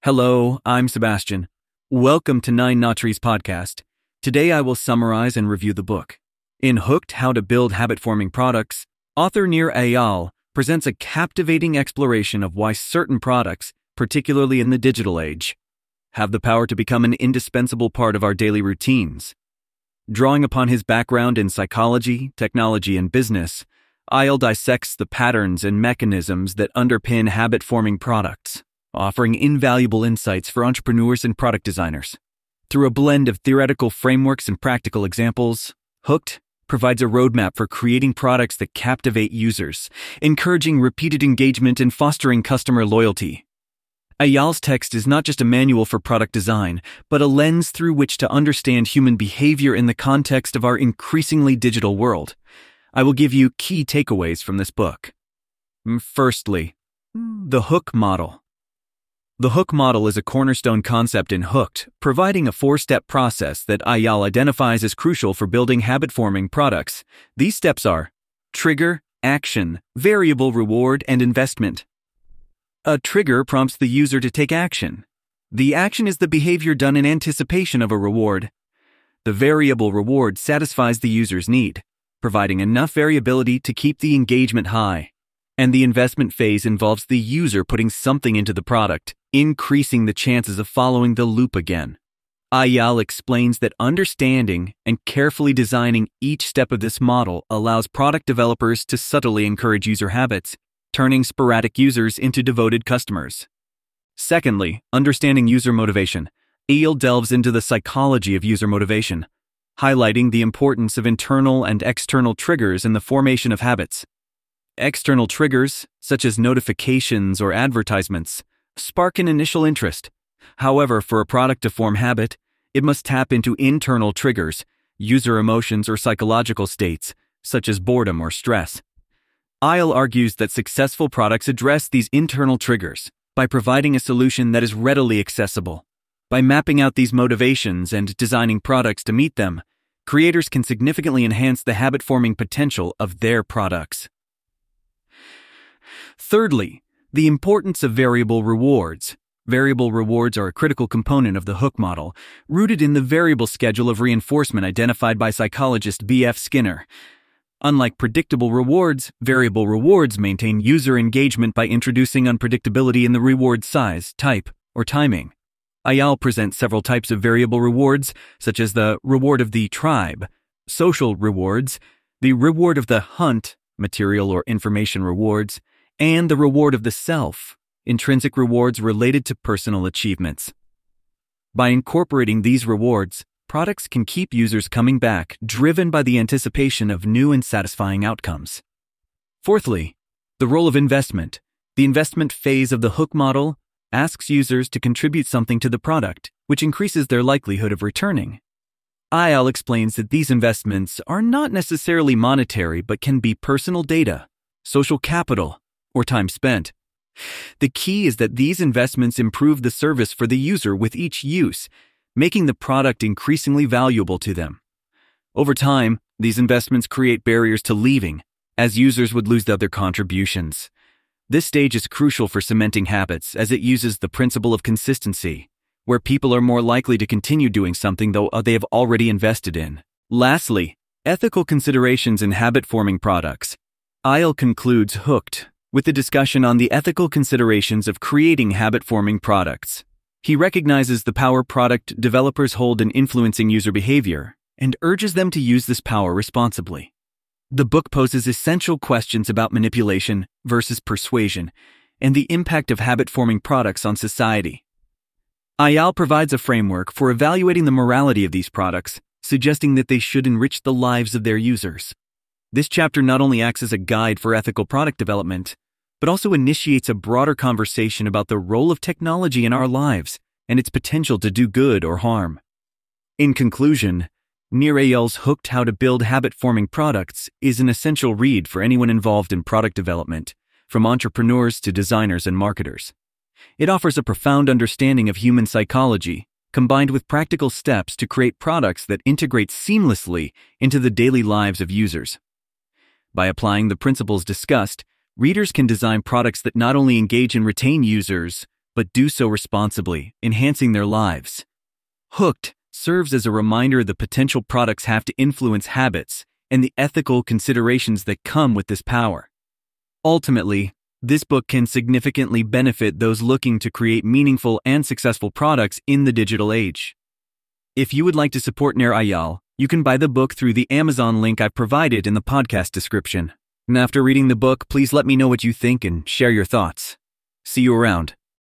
Hello, I'm Sebastian. Welcome to Nine Nautries podcast. Today I will summarize and review the book. In Hooked: How to Build Habit-Forming Products, author Nir Eyal presents a captivating exploration of why certain products, particularly in the digital age, have the power to become an indispensable part of our daily routines. Drawing upon his background in psychology, technology, and business, Eyal dissects the patterns and mechanisms that underpin habit-forming products, offering invaluable insights for entrepreneurs and product designers. Through a blend of theoretical frameworks and practical examples, Hooked provides a roadmap for creating products that captivate users, encouraging repeated engagement and fostering customer loyalty. Eyal's text is not just a manual for product design, but a lens through which to understand human behavior in the context of our increasingly digital world. I will give you key takeaways from this book. Firstly, the Hook model. The Hook model is a cornerstone concept in Hooked, providing a four-step process that Eyal identifies as crucial for building habit-forming products. These steps are trigger, action, variable reward, and investment. A trigger prompts the user to take action. The action is the behavior done in anticipation of a reward. The variable reward satisfies the user's need, providing enough variability to keep the engagement high. And the investment phase involves the user putting something into the product, increasing the chances of following the loop again. Eyal explains that understanding and carefully designing each step of this model allows product developers to subtly encourage user habits, turning sporadic users into devoted customers. Secondly, understanding user motivation. Eyal delves into the psychology of user motivation, highlighting the importance of internal and external triggers in the formation of habits. External triggers, such as notifications or advertisements, spark an initial interest. However, for a product to form habit, it must tap into internal triggers, user emotions or psychological states, such as boredom or stress. Eyal argues that successful products address these internal triggers by providing a solution that is readily accessible. By mapping out these motivations and designing products to meet them, creators can significantly enhance the habit-forming potential of their products. Thirdly, the importance of variable rewards. Variable rewards are a critical component of the Hook model, rooted in the variable schedule of reinforcement identified by psychologist B.F. Skinner. Unlike predictable rewards, variable rewards maintain user engagement by introducing unpredictability in the reward size, type, or timing. Eyal presents several types of variable rewards, such as the reward of the tribe, social rewards, the reward of the hunt, material or information rewards, and the reward of the self, intrinsic rewards related to personal achievements. By incorporating these rewards, products can keep users coming back, driven by the anticipation of new and satisfying outcomes. Fourthly, the role of investment. The investment phase of the Hook model asks users to contribute something to the product, which increases their likelihood of returning. Eyal explains that these investments are not necessarily monetary but can be personal data, social capital, or time spent. The key is that these investments improve the service for the user with each use, making the product increasingly valuable to them. Over time, these investments create barriers to leaving, as users would lose other contributions. This stage is crucial for cementing habits as it uses the principle of consistency, where people are more likely to continue doing something though they have already invested in. Lastly, ethical considerations in habit-forming products. Eyal concludes Hooked with a discussion on the ethical considerations of creating habit-forming products. He recognizes the power product developers hold in influencing user behavior and urges them to use this power responsibly. The book poses essential questions about manipulation versus persuasion and the impact of habit-forming products on society. Eyal provides a framework for evaluating the morality of these products, suggesting that they should enrich the lives of their users. This chapter not only acts as a guide for ethical product development, but also initiates a broader conversation about the role of technology in our lives and its potential to do good or harm. In conclusion, Nir Eyal's Hooked: How to Build Habit-Forming Products is an essential read for anyone involved in product development, from entrepreneurs to designers and marketers. It offers a profound understanding of human psychology, combined with practical steps to create products that integrate seamlessly into the daily lives of users. By applying the principles discussed, readers can design products that not only engage and retain users, but do so responsibly, enhancing their lives. Hooked serves as a reminder the potential products have to influence habits and the ethical considerations that come with this power. Ultimately, this book can significantly benefit those looking to create meaningful and successful products in the digital age. If you would like to support Nair Ayal, you can buy the book through the Amazon link I've provided in the podcast description. And after reading the book, please let me know what you think and share your thoughts. See you around.